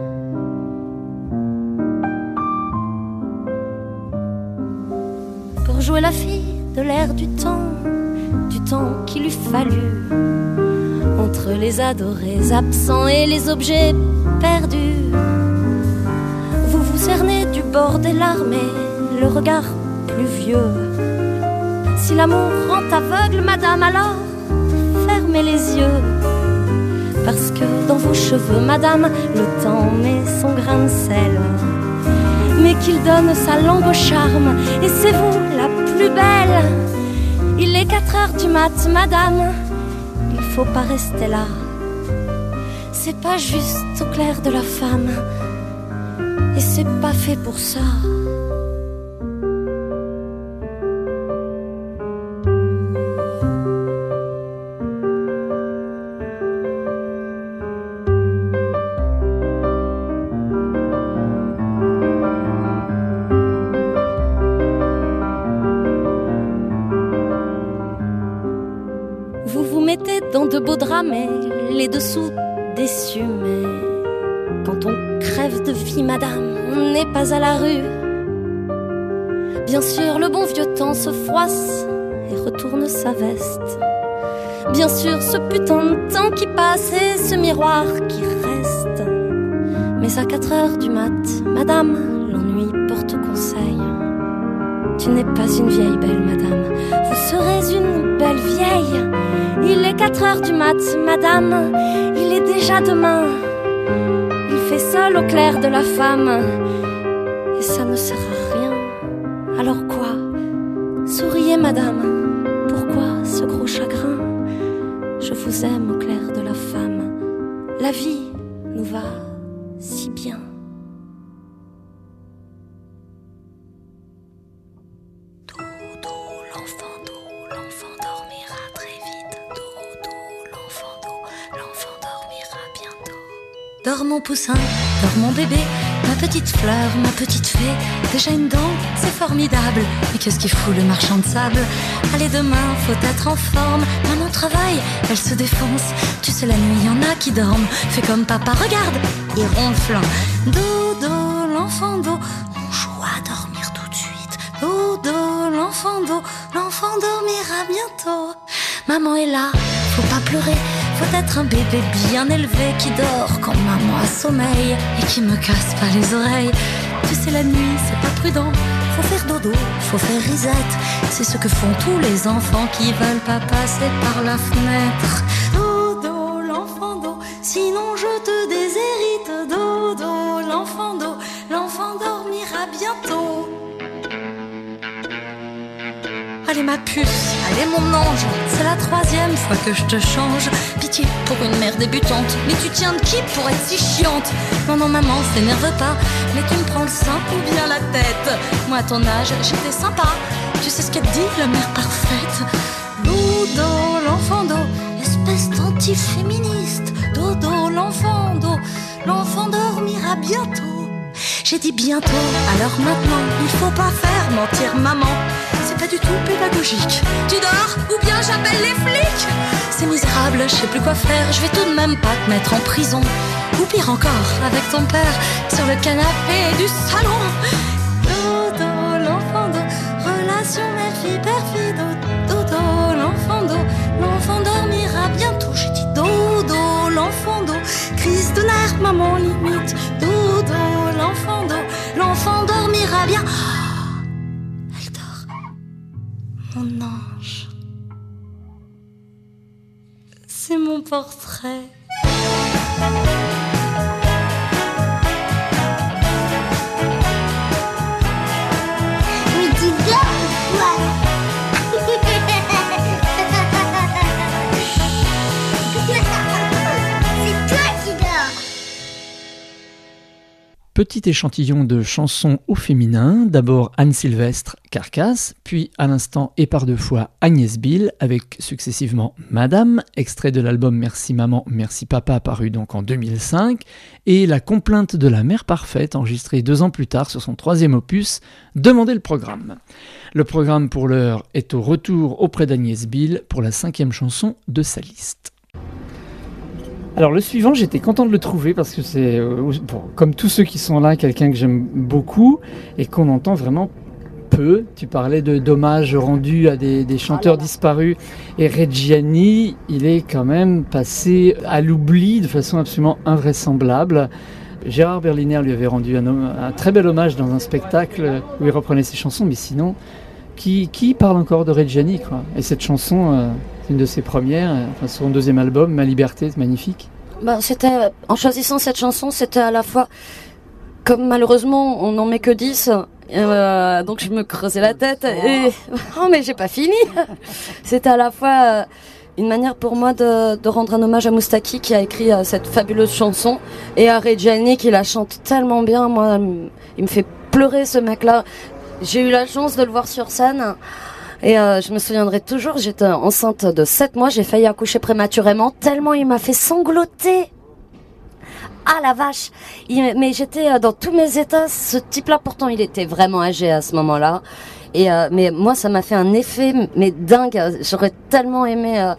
Pour jouer la fille de l'air du temps qu'il lui fallut, entre les adorés absents et les objets perdus. Vous vous cernez du bord des larmes et le regard pluvieux. Si l'amour rend aveugle, madame, alors fermez les yeux. Parce que dans vos cheveux, madame, le temps met son grain de sel, mais qu'il donne sa langue au charme, et c'est vous la plus belle. Il est 4h du mat, madame, il faut pas rester là. C'est pas juste au clair de la femme, et c'est pas fait pour ça. Dans de beaux drames et les dessous déçus, mais quand on crève de vie, madame, on n'est pas à la rue. Bien sûr, le bon vieux temps se froisse et retourne sa veste. Bien sûr, ce putain de temps qui passe et ce miroir qui reste. Mais à 4h du mat, madame, l'ennui porte conseil. Tu n'es pas une vieille belle, madame, vous serez une belle vieille. Il est 4h du mat, madame, il est déjà demain. Il fait seul au clair de la femme, et ça ne sert à rien. Alors quoi ? Souriez, Mais madame, pourquoi ce gros chagrin? Je vous aime au clair de la femme. La vie nous va si bien. Dodo, l'enfant dormira très vite. Dodo, l'enfant dormira bientôt. Dors mon poussin, dors mon bébé, ma petite fleur, ma petite fée. Déjà une dent, c'est formidable. Mais qu'est-ce qu'il fout le marchand de sable? Allez, demain, faut être en forme. Maman travaille, elle se défonce. Tu sais, la nuit, y en a qui dorment. Fais comme papa, regarde, il ronfle. Dodo, l'enfant d'eau, on joue à dormir tout de suite. Dodo, l'enfant dormira bientôt. Maman est là, faut pas pleurer. Faut être un bébé bien élevé qui dort quand maman a sommeil et qui me casse pas les oreilles. Tu sais, la nuit, c'est pas prudent. Faut faire dodo, faut faire risette. C'est ce que font tous les enfants qui veulent pas passer par la fenêtre. Dodo, l'enfant d'eau, sinon je te déshérite. Dodo, l'enfant d'eau, l'enfant dormira bientôt. Allez ma puce, allez mon ange, c'est la 3e fois que je te change. Pitié pour une mère débutante, mais tu tiens de qui pour être si chiante? Non maman, s'énerve pas, mais tu me prends le sein ou bien la tête. Moi à ton âge, j'étais sympa, tu sais ce qu'elle dit, la mère parfaite. Dodo, l'enfant d'eau, espèce d'anti-féministe. Dodo, l'enfant d'eau, l'enfant dormira bientôt. J'ai dit bientôt, alors maintenant, il faut pas faire mentir maman. C'est pas du tout pédagogique. Tu dors ou bien j'appelle les flics? C'est misérable, je sais plus quoi faire. Je vais tout de même pas te mettre en prison. Ou pire encore, avec ton père sur le canapé du salon. Dodo, l'enfant d'eau, relation mère-fille, père-fille. Dodo, l'enfant d'eau, l'enfant dormira bientôt. J'ai dit dodo, l'enfant d'eau, crise de nerfs, maman limite. Dodo, l'enfant d'eau, l'enfant dormira bien. Elle dort, mon ange. C'est mon portrait. Mais tu dors ou quoi? C'est toi qui dors. Petit échantillon de chansons au féminin, d'abord Anne Sylvestre, Carcasse, puis à l'instant et par 2 fois Agnès Bill, avec successivement Madame, extrait de l'album Merci Maman, Merci Papa, paru donc en 2005, et La complainte de la mère parfaite, enregistrée 2 ans plus tard sur son 3e opus, Demandez le programme. Le programme pour l'heure est au retour auprès d'Agnès Bill pour la 5e chanson de sa liste. Alors le suivant, j'étais content de le trouver parce que c'est, bon, comme tous ceux qui sont là, quelqu'un que j'aime beaucoup et qu'on entend vraiment peu. Tu parlais d'hommages rendus à des chanteurs disparus. Et Reggiani, il est quand même passé à l'oubli de façon absolument invraisemblable. Gérard Berliner lui avait rendu un très bel hommage dans un spectacle où il reprenait ses chansons, mais sinon, qui parle encore de Reggiani, quoi. Et cette chanson... c'est une de ses premières, enfin son 2e album, Ma Liberté, c'est magnifique. C'était, en choisissant cette chanson, c'était à la fois, comme malheureusement on n'en met que 10, donc je me creusais la tête et oh mais j'ai pas fini. C'était à la fois une manière pour moi de rendre un hommage à Moustaki qui a écrit cette fabuleuse chanson et à Reggiani qui la chante tellement bien. Moi, il me fait pleurer ce mec-là. J'ai eu la chance de le voir sur scène. Et je me souviendrai toujours, j'étais enceinte de 7 mois, j'ai failli accoucher prématurément, tellement il m'a fait sangloter. Ah la vache! Mais j'étais dans tous mes états, ce type-là, pourtant il était vraiment âgé à ce moment-là. Et mais moi ça m'a fait un effet mais dingue, j'aurais tellement aimé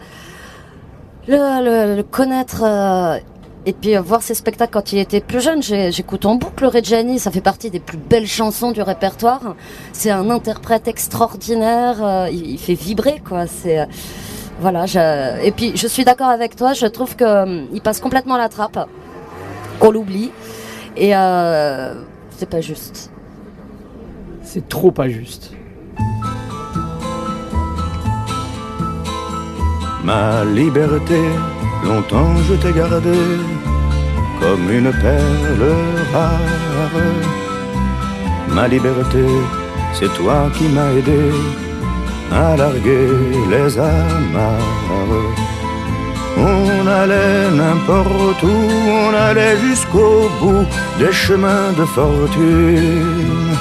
le connaître... Et puis voir ses spectacles quand il était plus jeune, j'écoute en boucle Reggiani, ça fait partie des plus belles chansons du répertoire. C'est un interprète extraordinaire, il fait vibrer quoi. C'est voilà. Et puis je suis d'accord avec toi, je trouve que il passe complètement la trappe, on l'oublie et c'est pas juste. C'est trop pas juste. Ma liberté, longtemps je t'ai gardé comme une perle rare. Ma liberté, c'est toi qui m'as aidé à larguer les amarres. On allait n'importe où, on allait jusqu'au bout des chemins de fortune.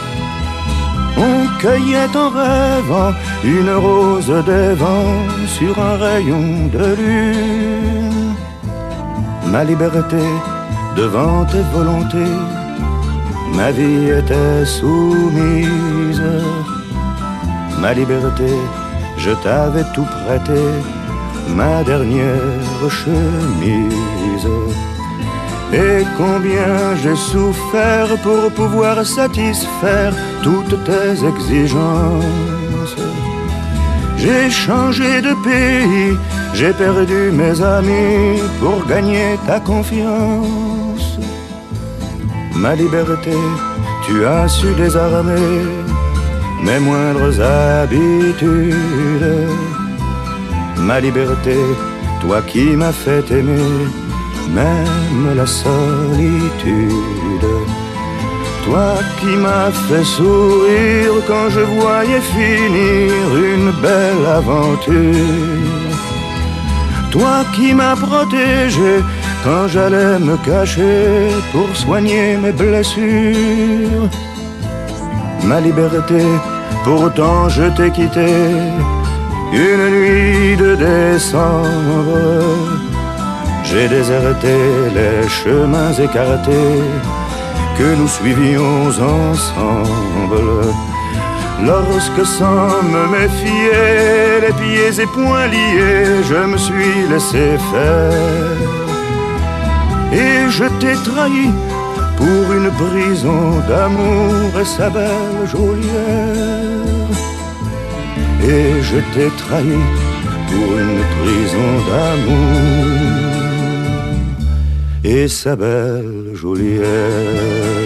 On cueillait en rêvant une rose des vents sur un rayon de lune. Ma liberté devant tes volontés, ma vie était soumise. Ma liberté, je t'avais tout prêté, ma dernière chemise. Et combien j'ai souffert pour pouvoir satisfaire toutes tes exigences. J'ai changé de pays, j'ai perdu mes amis pour gagner ta confiance. Ma liberté, tu as su désarmer mes moindres habitudes. Ma liberté, toi qui m'as fait aimer même la solitude. Toi qui m'as fait sourire quand je voyais finir une belle aventure. Toi qui m'as protégé quand j'allais me cacher pour soigner mes blessures. Ma liberté, pourtant je t'ai quitté une nuit de décembre. J'ai déserté les chemins écartés que nous suivions ensemble. Lorsque sans me méfier, les pieds et poings liés, je me suis laissé faire. Et je t'ai trahi pour une prison d'amour et sa belle geôlière. Et je t'ai trahi pour une prison d'amour et sa belle geôlière.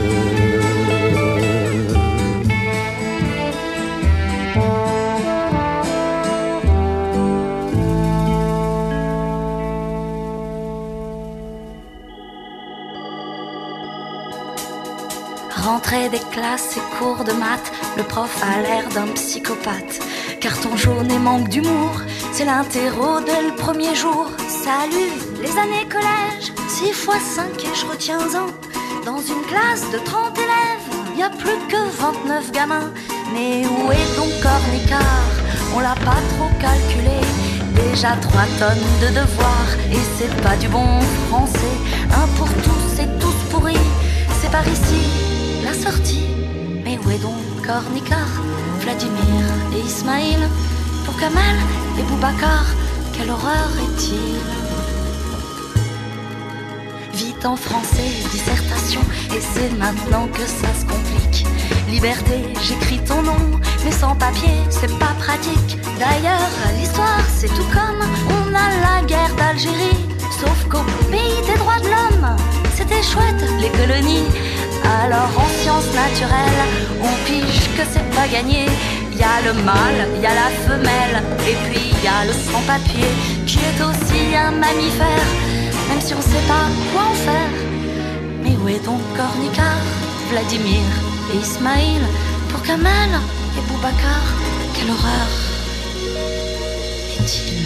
Rentrée des classes et cours de maths, le prof a l'air d'un psychopathe. Carton jaune et manque d'humour, c'est l'interro dès le premier jour. Salut, les années collège, 6 x 5 et je retiens un. Dans une classe de 30 élèves, y a plus que 29 gamins. Mais où est donc Cornicard? On l'a pas trop calculé. Déjà 3 tonnes de devoirs, et c'est pas du bon français. Un pour tous et tous pourris, c'est par ici la sortie. Mais où est donc Cornicard, Vladimir et Ismaïl? Pour Kamal et Boubacar, quelle horreur est-il? Vite en français, dissertation, et c'est maintenant que ça se complique. Liberté, j'écris ton nom, mais sans papier, c'est pas pratique. D'ailleurs, l'histoire, c'est tout comme on a la guerre d'Algérie. Sauf qu'au pays des droits de l'homme, c'était chouette, les colonies. Alors en sciences naturelles, on pige que c'est pas gagné. Y a le mâle, y a la femelle, et puis y a le sans-papier, qui est aussi un mammifère, même si on sait pas quoi en faire. Mais où est donc Cornicard, Vladimir et Ismaïl? Pour Kamal et Boubacar, quelle horreur est-il?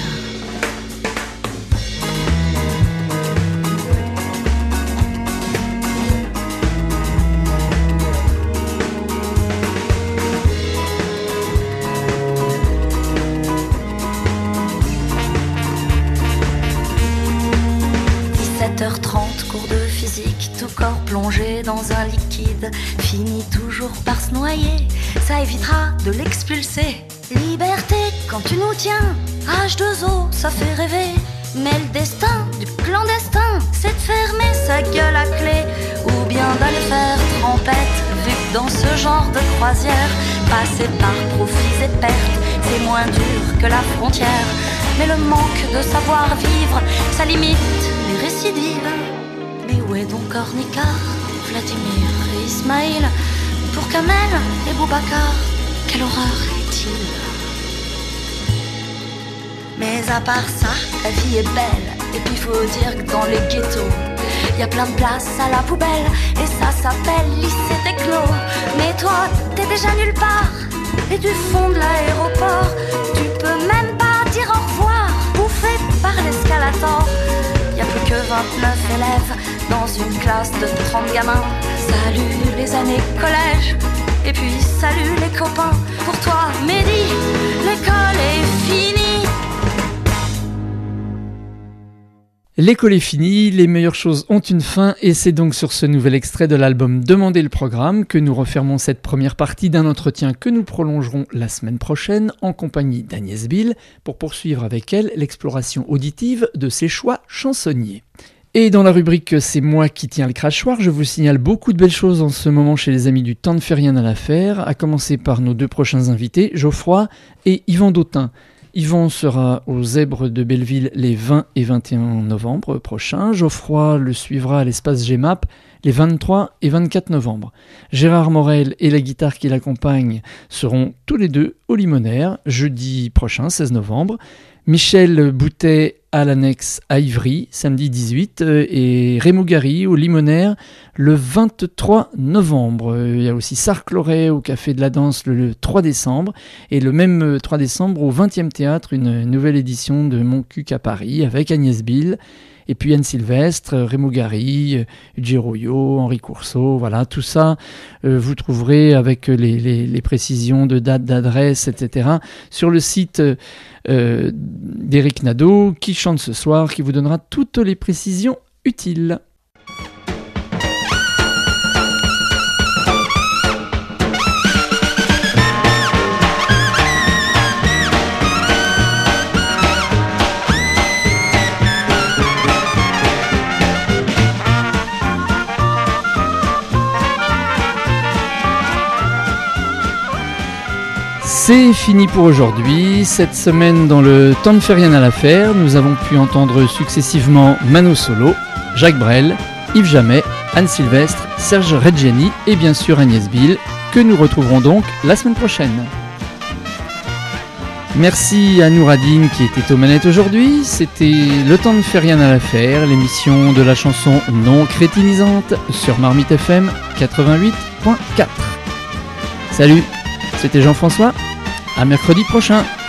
7h30, cours de physique, tout corps plongé dans un liquide, finit toujours par se noyer, ça évitera de l'expulser. Liberté, quand tu nous tiens, H2O, ça fait rêver. Mais le destin du clandestin, c'est de fermer sa gueule à clé, ou bien d'aller faire trempette, vu que dans ce genre de croisière, passer par profits et pertes, c'est moins dur que la frontière. Mais le manque de savoir-vivre, ça limite les récidives. Mais où est donc Cornicard, Vladimir et Ismaïl? Pour Kamel et Boubacar, quelle horreur est-il? Mais à part ça, la vie est belle. Et puis faut dire que dans les ghettos, y a plein de places à la poubelle. Et ça s'appelle lycée techno. Mais toi, t'es déjà nulle part. et du fond de l'aéroport. Tu peux même pas dire au revoir, bouffé par l'escalator. Y'a plus que 29 élèves dans une classe de 30 gamins. Salut les années collège, et puis salut les copains. Pour toi, Mehdi, l'école est finie. L'école est finie, les meilleures choses ont une fin et c'est donc sur ce nouvel extrait de l'album Demandez le programme que nous refermons cette première partie d'un entretien que nous prolongerons la semaine prochaine en compagnie d'Agnès Bill pour poursuivre avec elle l'exploration auditive de ses choix chansonniers. Et dans la rubrique C'est moi qui tiens le crachoir, je vous signale beaucoup de belles choses en ce moment chez les amis du Temps ne fait rien à l'affaire, à commencer par nos deux prochains invités, Geoffroy et Yvan Dautin. Yvan sera aux Zèbres de Belleville les 20 et 21 novembre prochains. Geoffroy le suivra à l'espace GMAP les 23 et 24 novembre. Gérard Morel et la guitare qui l'accompagne seront tous les deux au Limonaire jeudi prochain, 16 novembre. Michel Boutet à l'Annexe à Ivry, samedi 18, et Raymond Gary au Limonaire le 23 novembre. Il y a aussi Sarcloret au Café de la Danse le 3 décembre, et le même 3 décembre au 20e Théâtre, une nouvelle édition de Mon Cuc à Paris avec Agnès Bill, et puis Anne Sylvestre, Raymond Gary, Udgy Royo, Henri Courceau, voilà, tout ça, vous trouverez avec les précisions de date, d'adresse, etc. sur le site d'Éric Nadeau, qui chante ce soir, qui vous donnera toutes les précisions utiles. C'est fini pour aujourd'hui. Cette semaine, dans le Temps ne fait rien à l'affaire, nous avons pu entendre successivement Mano Solo, Jacques Brel, Yves Jamet, Anne Sylvestre, Serge Reggiani et bien sûr Agnès Bill, que nous retrouverons donc la semaine prochaine. Merci à Nouradine qui était aux manettes aujourd'hui. C'était Le Temps ne fait rien à l'affaire, l'émission de la chanson non crétinisante sur Marmite FM 88.4. Salut, c'était Jean-François. À mercredi prochain.